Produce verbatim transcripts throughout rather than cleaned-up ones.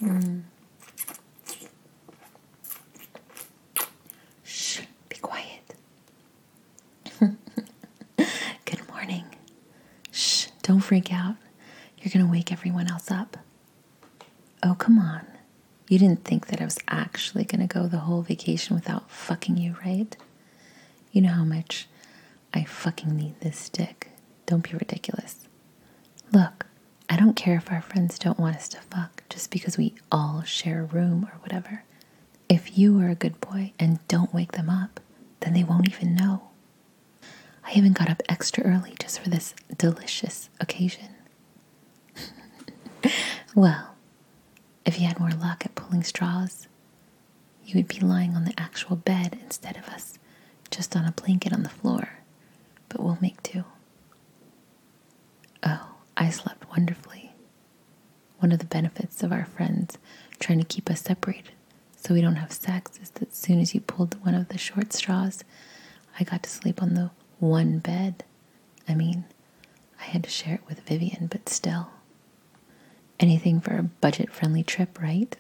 Mm. Shh, be quiet. Good morning. Shh, don't freak out. You're going to wake everyone else up. Oh, come on. You didn't think that I was actually going to go the whole vacation without fucking you, right? You know how much I fucking need this dick. Don't be ridiculous. Look, I don't care if our friends don't want us to fuck just because we all share a room or whatever. If you are a good boy and don't wake them up, then they won't even know. I even got up extra early just for this delicious occasion. Well, if you had more luck at pulling straws, you would be lying on the actual bed instead of us just on a blanket on the floor. But we'll make do. Oh, I slept wonderfully. One of the benefits of our friends trying to keep us separated so we don't have sex is that as soon as you pulled one of the short straws, I got to sleep on the one bed. I mean, I had to share it with Vivian, but still. Anything for a budget-friendly trip, right?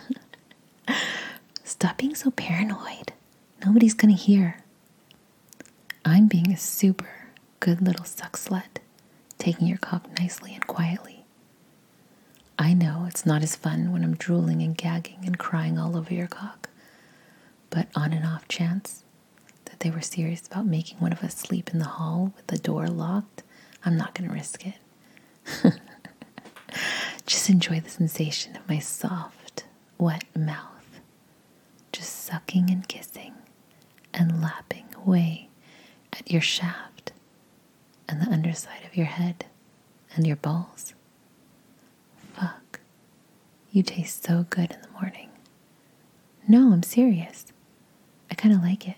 Stop being so paranoid. Nobody's gonna hear. I'm being a super good little suck slut, taking your cock nicely and quietly. I know it's not as fun when I'm drooling and gagging and crying all over your cock, but on an off chance that they were serious about making one of us sleep in the hall with the door locked, I'm not gonna risk it. Just enjoy the sensation of my soft, wet mouth, just sucking and kissing and lapping away at your shaft and the underside of your head and your balls. Fuck, you taste so good in the morning. No, I'm serious. I kind of like it.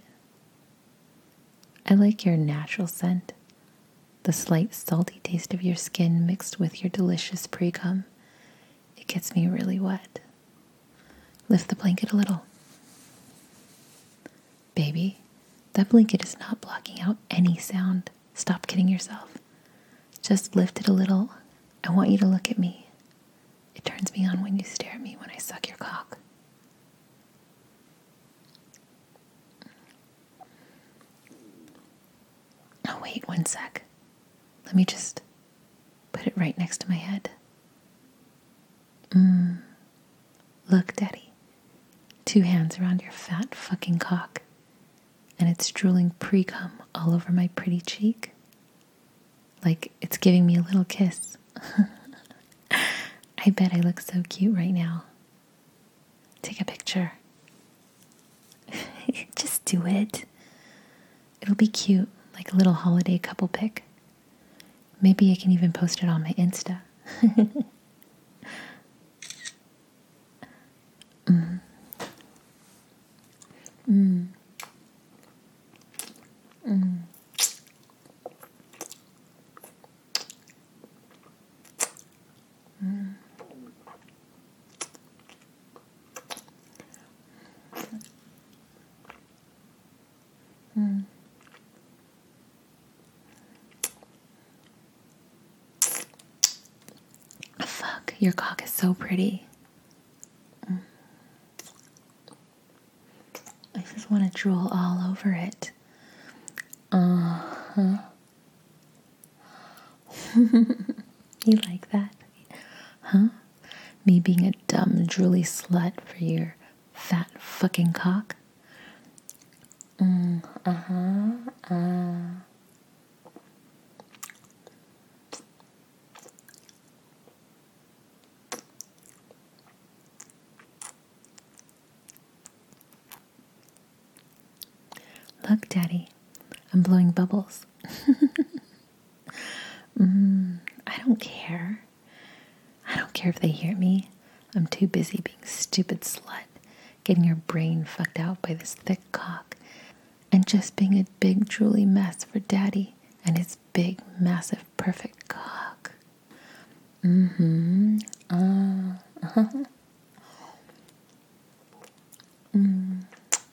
I like your natural scent, the slight salty taste of your skin mixed with your delicious pre-cum. It gets me really wet. Lift the blanket a little. Baby, that blanket is not blocking out any sound. Stop kidding yourself. Just lift it a little. I want you to look at me. It turns me on when you stare at me when I suck your cock. Oh, wait one sec. Let me just put it right next to my head. Mmm. Look, Daddy. Two hands around your fat fucking cock. And it's drooling pre-cum all over my pretty cheek. Like it's giving me a little kiss. I bet I look so cute right now. Take a picture. Just do it. It'll be cute, like a little holiday couple pic. Maybe I can even post it on my Insta. mm. Mm. Mm. Mm. Mm. Fuck, your cock is so pretty. Mm. I just want to drool all over it. Uh-huh. You like that? Huh? Me being a dumb, drooly slut for your fat fucking cock? Mm, uh-huh. Uh. Look, Daddy, I'm blowing bubbles. mm, I don't care. I don't care if they hear me. I'm too busy being stupid slut, getting your brain fucked out by this thick cock, and just being a big drooly mess for Daddy and his big, massive, perfect cock. Mm-hmm. Uh, uh-huh. Mm.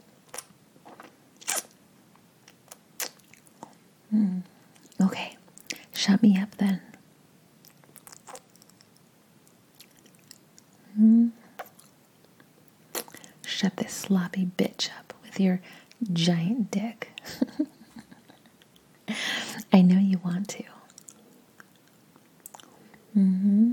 Mm. Okay, shut me up then. Mm. shut this sloppy bitch up with your giant dick. I know you want to. Mm-hmm.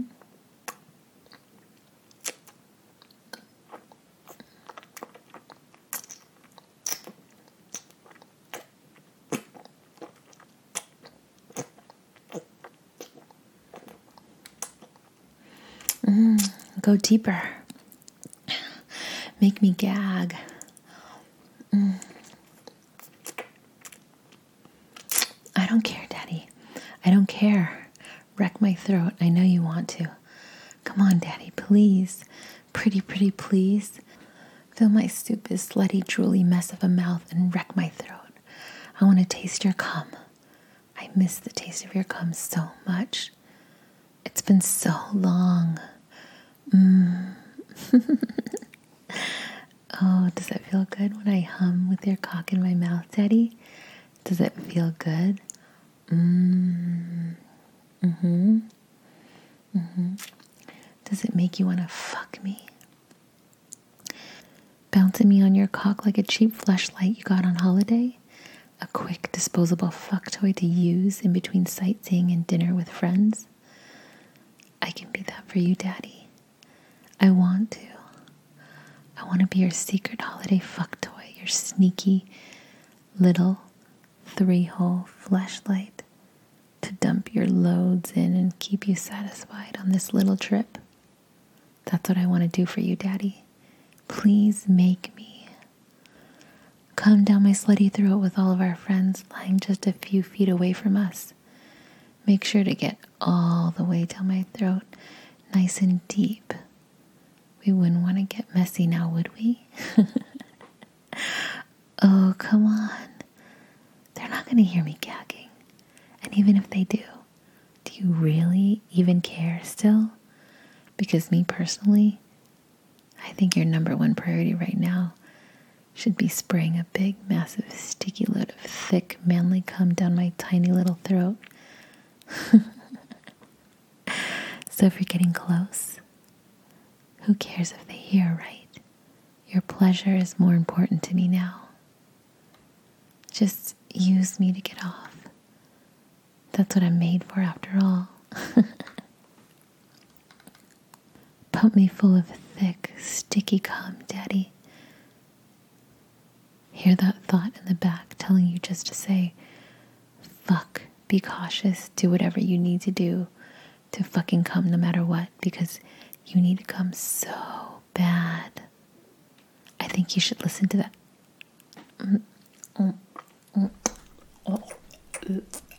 Mm, go deeper. Make me gag. Mm. I don't care, Daddy. I don't care. Wreck my throat. I know you want to. Come on, Daddy, please. Pretty, pretty, please. Fill my stupid, slutty, drooly mess of a mouth and wreck my throat. I want to taste your cum. I miss the taste of your cum so much. It's been so long. Mm. Oh, does it feel good when I hum with your cock in my mouth, Daddy? Does it feel good? Mm. Mm-hmm. Mm-hmm. Does it make you want to fuck me? Bouncing me on your cock like a cheap fleshlight you got on holiday? A quick, disposable fuck toy to use in between sightseeing and dinner with friends? I can be that for you, Daddy. I want to. I want to be your secret holiday fuck toy, your sneaky little three-hole fleshlight to dump your loads in and keep you satisfied on this little trip. That's what I want to do for you, Daddy. Please make me. Come down my slutty throat with all of our friends lying just a few feet away from us. Make sure to get all the way down my throat, nice and deep. We wouldn't want to get messy now, would we? Oh, come on. They're not going to hear me gagging. And even if they do, do you really even care still? Because me personally, I think your number one priority right now should be spraying a big, massive, sticky load of thick, manly cum down my tiny little throat. So if you're getting close, who cares if they hear, right? Your pleasure is more important to me now. Just use me to get off. That's what I'm made for after all. Pump me full of thick, sticky cum, Daddy. Hear that thought in the back telling you just to say, fuck, be cautious, do whatever you need to do to fucking come no matter what, because you need to come so bad. I think you should listen to that. Mm, mm, mm, oh, uh.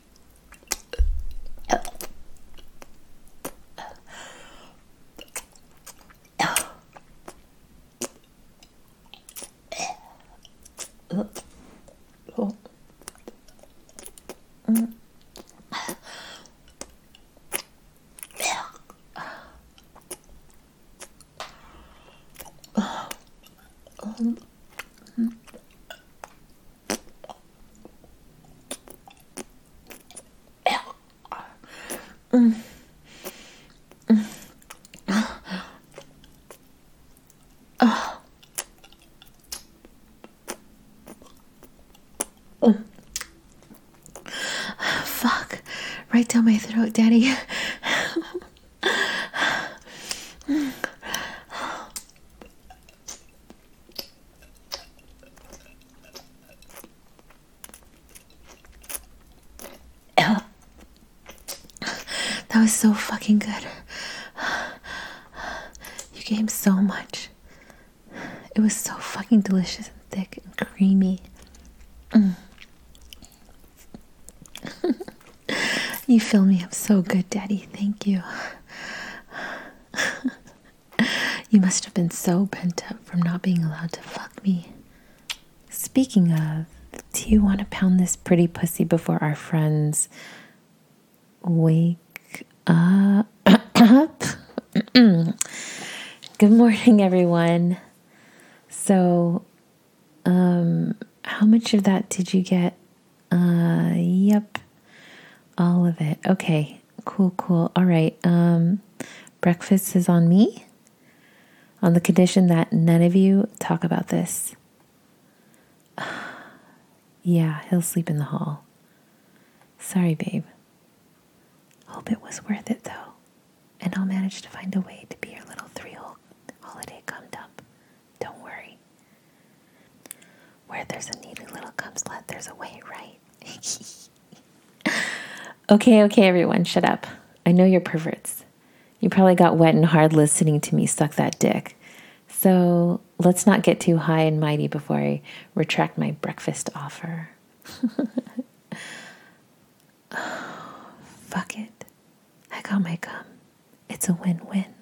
Fuck, right down my throat, Daddy. That was so fucking good. You gave so much. It was so fucking delicious and thick and creamy. Mm. You fill me up so good, Daddy. Thank you. You must have been so pent up from not being allowed to fuck me. Speaking of, do you want to pound this pretty pussy before our friends wake up? Good morning, everyone. So, um, how much of that did you get? Uh, yep. All of it. Okay. Cool, cool. All right. Um, breakfast is on me. on the condition that none of you talk about this. Yeah, he'll sleep in the hall. Sorry, babe. Hope it was worth it, though. And I'll manage to find a way to be your little three-hole holiday cum dump. Don't worry. Where there's a needy little cum slut, there's a way, right? Okay, okay, everyone, shut up. I know you're perverts. You probably got wet and hard listening to me suck that dick. So let's not get too high and mighty before I retract my breakfast offer. Oh, fuck it. I got my cum. It's a win-win.